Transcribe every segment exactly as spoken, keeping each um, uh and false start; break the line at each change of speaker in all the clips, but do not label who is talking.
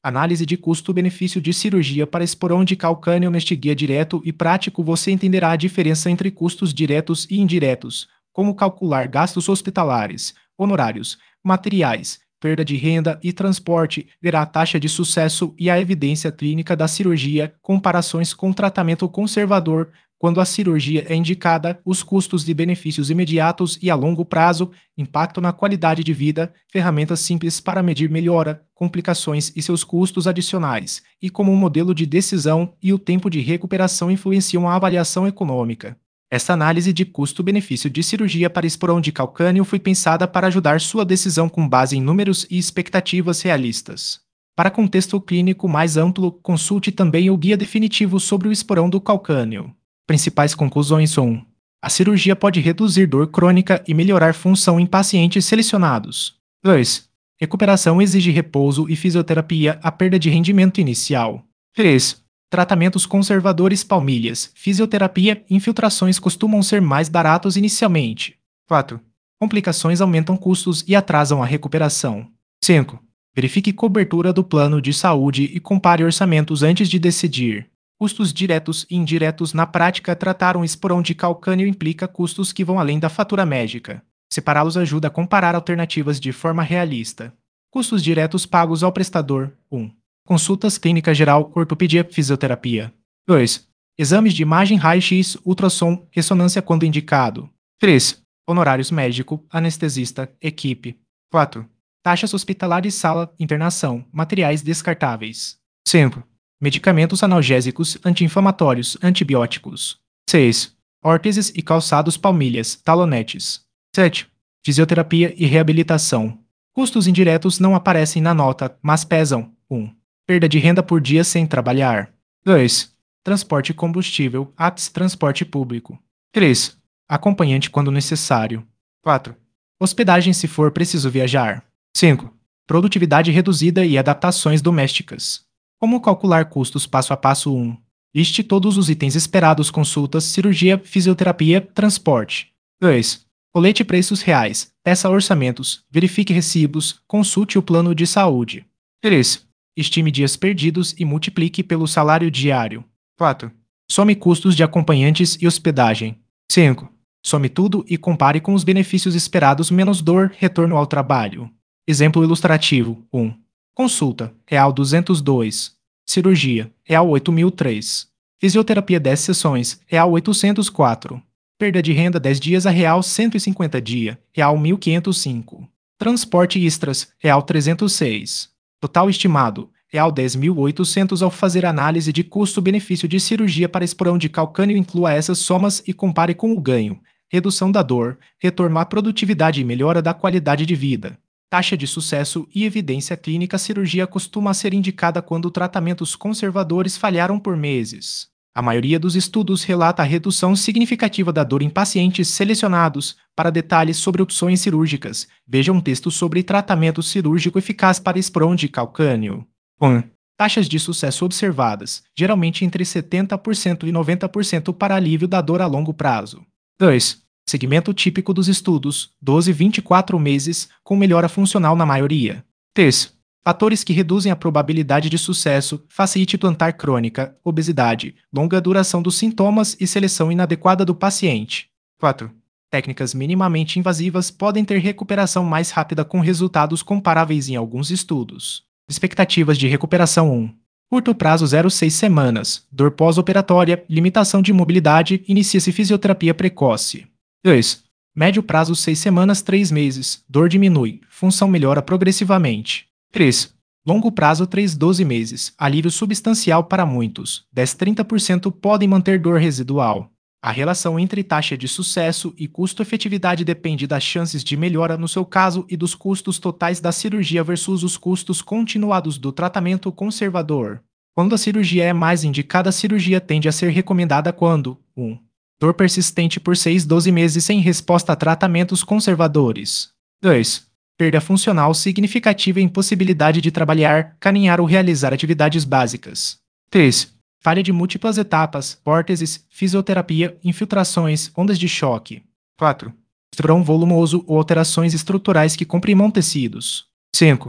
Análise de custo-benefício de cirurgia para esporão de calcâneo. Neste guia direto e prático você entenderá a diferença entre custos diretos e indiretos, como calcular gastos hospitalares, honorários, materiais, perda de renda e transporte, verá a taxa de sucesso e a evidência clínica da cirurgia, comparações com tratamento conservador, quando a cirurgia é indicada, os custos e benefícios imediatos e a longo prazo, impacto na qualidade de vida, ferramentas simples para medir melhora, complicações e seus custos adicionais, e como um modelo de decisão e o tempo de recuperação influenciam a avaliação econômica. Esta análise de custo-benefício de cirurgia para esporão de calcâneo foi pensada para ajudar sua decisão com base em números e expectativas realistas. Para contexto clínico mais amplo, consulte também o guia definitivo sobre o esporão do calcâneo. Principais conclusões um. A cirurgia pode reduzir dor crônica e melhorar função em pacientes selecionados. dois. Recuperação exige repouso e fisioterapia, a perda de rendimento inicial. três. Tratamentos conservadores, palmilhas, fisioterapia e infiltrações costumam ser mais baratos inicialmente. quatro. Complicações aumentam custos e atrasam a recuperação. cinco. Verifique cobertura do plano de saúde e compare orçamentos antes de decidir. Custos diretos e indiretos. Na prática, tratar um esporão de calcâneo implica custos que vão além da fatura médica. Separá-los ajuda a comparar alternativas de forma realista. Custos diretos pagos ao prestador. um. Consultas clínica geral, ortopedia, fisioterapia. dois. Exames de imagem, raio-x, ultrassom, ressonância quando indicado. três. Honorários médico, anestesista, equipe. quatro. Taxas hospitalares, sala, internação, materiais descartáveis. cinco. Medicamentos analgésicos, anti-inflamatórios, antibióticos. seis. Órteses e calçados, palmilhas, talonetes. sete. Fisioterapia e reabilitação. Custos indiretos não aparecem na nota, mas pesam. um. Perda de renda por dia sem trabalhar. dois. Transporte e combustível, A T S, transporte público. três. Acompanhante quando necessário. quatro. Hospedagem se for preciso viajar. cinco. Produtividade reduzida e adaptações domésticas. Como calcular custos passo a passo um. Liste todos os itens esperados: consultas, cirurgia, fisioterapia, transporte. dois. Colete preços reais, peça orçamentos, verifique recibos, consulte o plano de saúde. três. Estime dias perdidos e multiplique pelo salário diário. quatro. Some custos de acompanhantes e hospedagem. cinco. Some tudo e compare com os benefícios esperados menos dor, retorno ao trabalho. Exemplo ilustrativo. um. Consulta, real duzentos e dois. Cirurgia, real oito mil e três. Fisioterapia dez sessões, real oitocentos e quatro. Perda de renda dez dias a real cento e cinquenta dia, real mil quinhentos e cinco. Transporte extras, real trezentos e seis. Total estimado, real dez mil e oitocentos. Ao fazer análise de custo-benefício de cirurgia para esporão de calcâneo, inclua essas somas e compare com o ganho, redução da dor, retorno à produtividade e melhora da qualidade de vida. Taxa de sucesso e evidência clínica. A cirurgia costuma ser indicada quando tratamentos conservadores falharam por meses. A maioria dos estudos relata a redução significativa da dor em pacientes selecionados. Para detalhes sobre opções cirúrgicas, veja um texto sobre tratamento cirúrgico eficaz para esporão de calcâneo. um. Taxas de sucesso observadas, geralmente entre setenta por cento e noventa por cento para alívio da dor a longo prazo. dois. Segmento típico dos estudos, doze a vinte e quatro meses, com melhora funcional na maioria. três. Fatores que reduzem a probabilidade de sucesso: facite plantar crônica, obesidade, longa duração dos sintomas e seleção inadequada do paciente. quatro. Técnicas minimamente invasivas podem ter recuperação mais rápida com resultados comparáveis em alguns estudos. Expectativas de recuperação um. Curto prazo zero a seis semanas, dor pós-operatória, limitação de mobilidade, inicia-se fisioterapia precoce. dois. Médio prazo seis semanas, três meses, dor diminui, função melhora progressivamente. três. Longo prazo três a doze meses, alívio substancial para muitos, dez a trinta por cento podem manter dor residual. A relação entre taxa de sucesso e custo-efetividade depende das chances de melhora no seu caso e dos custos totais da cirurgia versus os custos continuados do tratamento conservador. Quando a cirurgia é mais indicada, a cirurgia tende a ser recomendada quando um. Dor persistente por seis a doze meses sem resposta a tratamentos conservadores. dois. Perda funcional significativa e impossibilidade de trabalhar, caminhar ou realizar atividades básicas. três. Falha de múltiplas etapas, órteses, fisioterapia, infiltrações, ondas de choque. quatro. Esporão volumoso ou alterações estruturais que comprimam tecidos. cinco.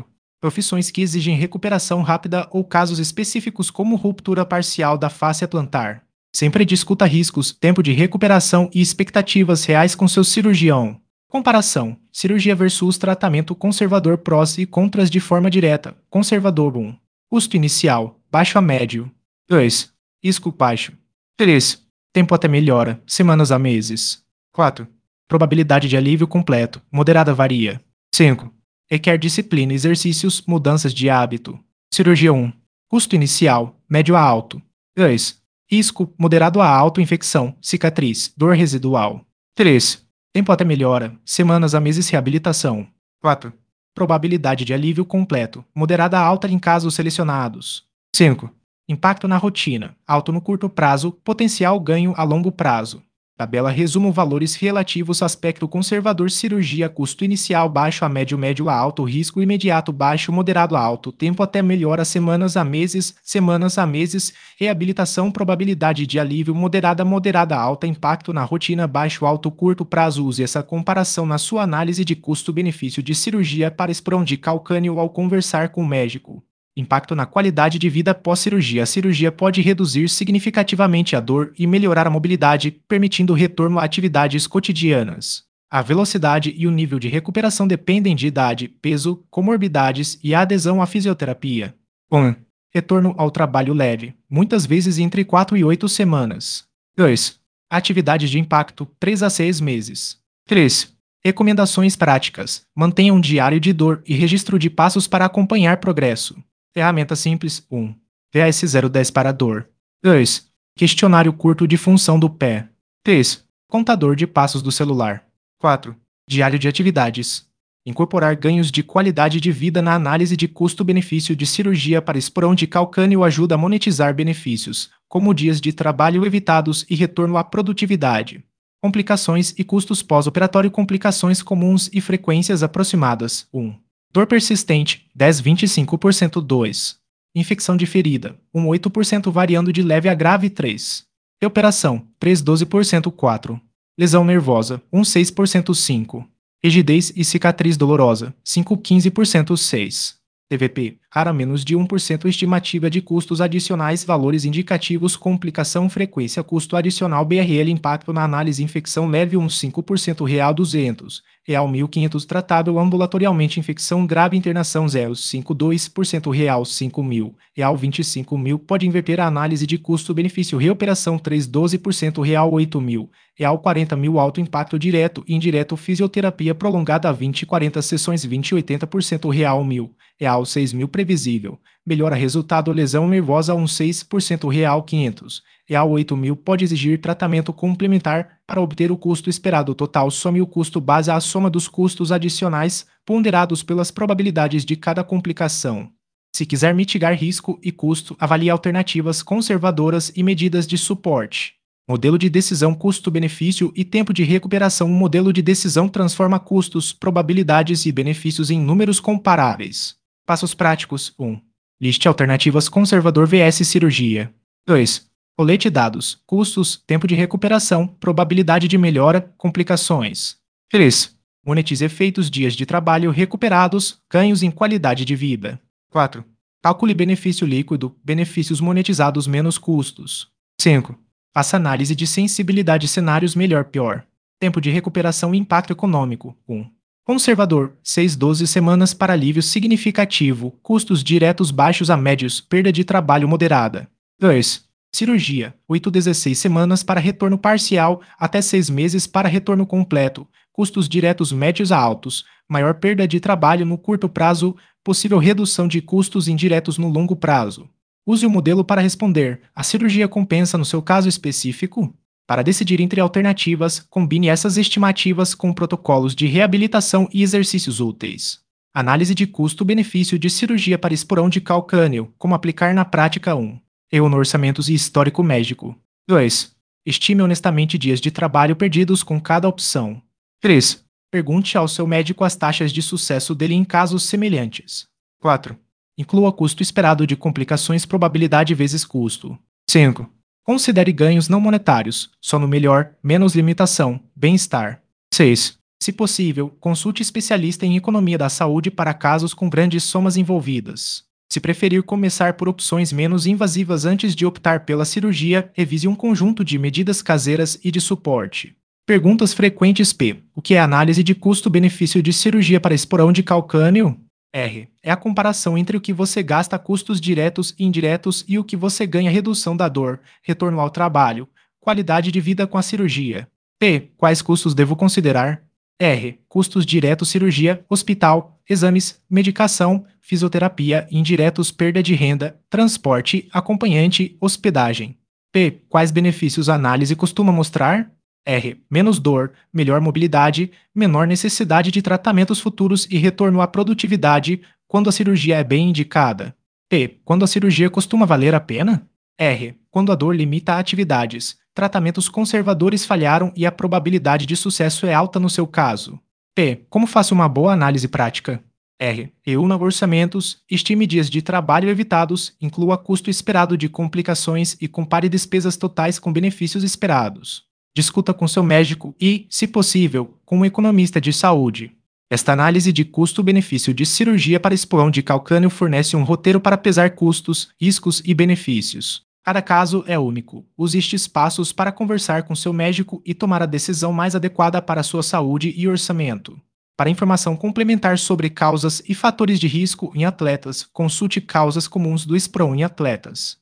Profissões que exigem recuperação rápida ou casos específicos como ruptura parcial da face plantar. Sempre discuta riscos, tempo de recuperação e expectativas reais com seu cirurgião. Comparação: cirurgia versus tratamento conservador, prós e contras de forma direta. Conservador um. Custo inicial, baixo a médio. dois. Risco baixo. três. Tempo até melhora, semanas a meses. quatro. Probabilidade de alívio completo, moderada varia. cinco. Requer disciplina, exercícios, mudanças de hábito. Cirurgia um. Custo inicial, médio a alto. dois. Risco, moderado a alto, infecção, cicatriz, dor residual. três. Tempo até melhora, semanas a meses, reabilitação. quatro. Probabilidade de alívio completo, moderada a alta em casos selecionados. cinco. Impacto na rotina, alto no curto prazo, potencial ganho a longo prazo. Tabela resumo valores relativos aspecto conservador cirurgia custo inicial baixo a médio médio a alto risco imediato baixo moderado a alto tempo até melhora semanas a meses semanas a meses reabilitação probabilidade de alívio moderada moderada alta impacto na rotina baixo alto curto prazo use essa comparação na sua análise de custo-benefício de cirurgia para expor de calcânio ao conversar com o médico. Impacto na qualidade de vida pós-cirurgia. A cirurgia pode reduzir significativamente a dor e melhorar a mobilidade, permitindo o retorno a atividades cotidianas. A velocidade e o nível de recuperação dependem de idade, peso, comorbidades e a adesão à fisioterapia. um. Retorno ao trabalho leve, muitas vezes entre quatro e oito semanas. dois. Atividades de impacto, três a seis meses. três. Recomendações práticas. Mantenha um diário de dor e registro de passos para acompanhar progresso. Ferramenta simples. um. V A S zero dez para dor. dois. Questionário curto de função do pé. três. Contador de passos do celular. quatro. Diário de atividades. Incorporar ganhos de qualidade de vida na análise de custo-benefício de cirurgia para esporão de calcânio ajuda a monetizar benefícios, como dias de trabalho evitados e retorno à produtividade. Complicações e custos pós-operatório. Complicações comuns e frequências aproximadas. um. Dor persistente, dez a vinte e cinco por cento. dois. Infecção de ferida, um a oito por cento variando de leve a grave. três. Reoperação, três a doze por cento. quatro. Lesão nervosa, um a seis por cento. cinco. Rigidez e cicatriz dolorosa, cinco a quinze por cento. seis. T V P, rara menos de um por cento. Estimativa de custos adicionais. Valores indicativos. Complicação, frequência, custo adicional. B R L, impacto na análise. Infecção leve, um vírgula cinco por cento. Real, duzentos. Real, mil e quinhentos. Tratável ambulatorialmente. Infecção grave. Internação, zero vírgula cinquenta e dois por cento. Real, cinco mil. Real, vinte e cinco mil. Pode inverter a análise de custo-benefício. Reoperação, três a doze por cento. Real, oito mil. Real, quarenta mil. Alto impacto direto e indireto. Fisioterapia prolongada, vinte e quarenta sessões, vinte e oitenta por cento. Real, mil. Real, seis mil. Previsível. Melhora resultado. Lesão nervosa, um vírgula seis por cento. Real, quinhentos. Real, oito mil. Pode exigir tratamento complementar para obter o custo esperado total. Some o custo base à soma dos custos adicionais, ponderados pelas probabilidades de cada complicação. Se quiser mitigar risco e custo, avalie alternativas conservadoras e medidas de suporte. Modelo de decisão custo-benefício e tempo de recuperação. Um modelo de decisão transforma custos, probabilidades e benefícios em números comparáveis. Passos práticos. um. Liste alternativas conservador versus cirurgia. dois. Colete dados, custos, tempo de recuperação, probabilidade de melhora, complicações. três. Monetize efeitos dias de trabalho recuperados, ganhos em qualidade de vida. quatro. Calcule benefício líquido, benefícios monetizados menos custos. cinco. Faça análise de sensibilidade cenários melhor-pior. Tempo de recuperação e impacto econômico. um. Conservador, seis a doze semanas para alívio significativo, custos diretos baixos a médios, perda de trabalho moderada. dois. Cirurgia, oito a dezesseis semanas para retorno parcial, até seis meses para retorno completo, custos diretos médios a altos, maior perda de trabalho no curto prazo, possível redução de custos indiretos no longo prazo. Use o modelo para responder: a cirurgia compensa no seu caso específico? Para decidir entre alternativas, combine essas estimativas com protocolos de reabilitação e exercícios úteis. Análise de custo-benefício de cirurgia para esporão de calcânio, como aplicar na prática. um. Eu no orçamentos e histórico médico. dois. Estime honestamente dias de trabalho perdidos com cada opção. três. Pergunte ao seu médico as taxas de sucesso dele em casos semelhantes. quatro. Inclua custo esperado de complicações, probabilidade vezes custo. cinco. Considere ganhos não monetários, sono melhor, menos limitação, bem-estar. seis. Se possível, consulte especialista em economia da saúde para casos com grandes somas envolvidas. Se preferir começar por opções menos invasivas antes de optar pela cirurgia, revise um conjunto de medidas caseiras e de suporte. Perguntas frequentes P. O que é análise de custo-benefício de cirurgia para esporão de calcânio? R. É a comparação entre o que você gasta custos diretos e indiretos e o que você ganha redução da dor, retorno ao trabalho, qualidade de vida com a cirurgia. P. Quais custos devo considerar? R. Custos diretos cirurgia, hospital, exames, medicação, fisioterapia, indiretos perda de renda, transporte, acompanhante, hospedagem. P. Quais benefícios a análise costuma mostrar? R. Menos dor, melhor mobilidade, menor necessidade de tratamentos futuros e retorno à produtividade quando a cirurgia é bem indicada. P. Quando a cirurgia costuma valer a pena? R. Quando a dor limita atividades, tratamentos conservadores falharam e a probabilidade de sucesso é alta no seu caso. P. Como faço uma boa análise prática? R. Reúna orçamentos, estime dias de trabalho evitados, inclua custo esperado de complicações e compare despesas totais com benefícios esperados. Discuta com seu médico e, se possível, com um economista de saúde. Esta análise de custo-benefício de cirurgia para esporão de calcânio fornece um roteiro para pesar custos, riscos e benefícios. Cada caso é único. Use estes passos para conversar com seu médico e tomar a decisão mais adequada para a sua saúde e orçamento. Para informação complementar sobre causas e fatores de risco em atletas, consulte Causas Comuns do Esporão em Atletas.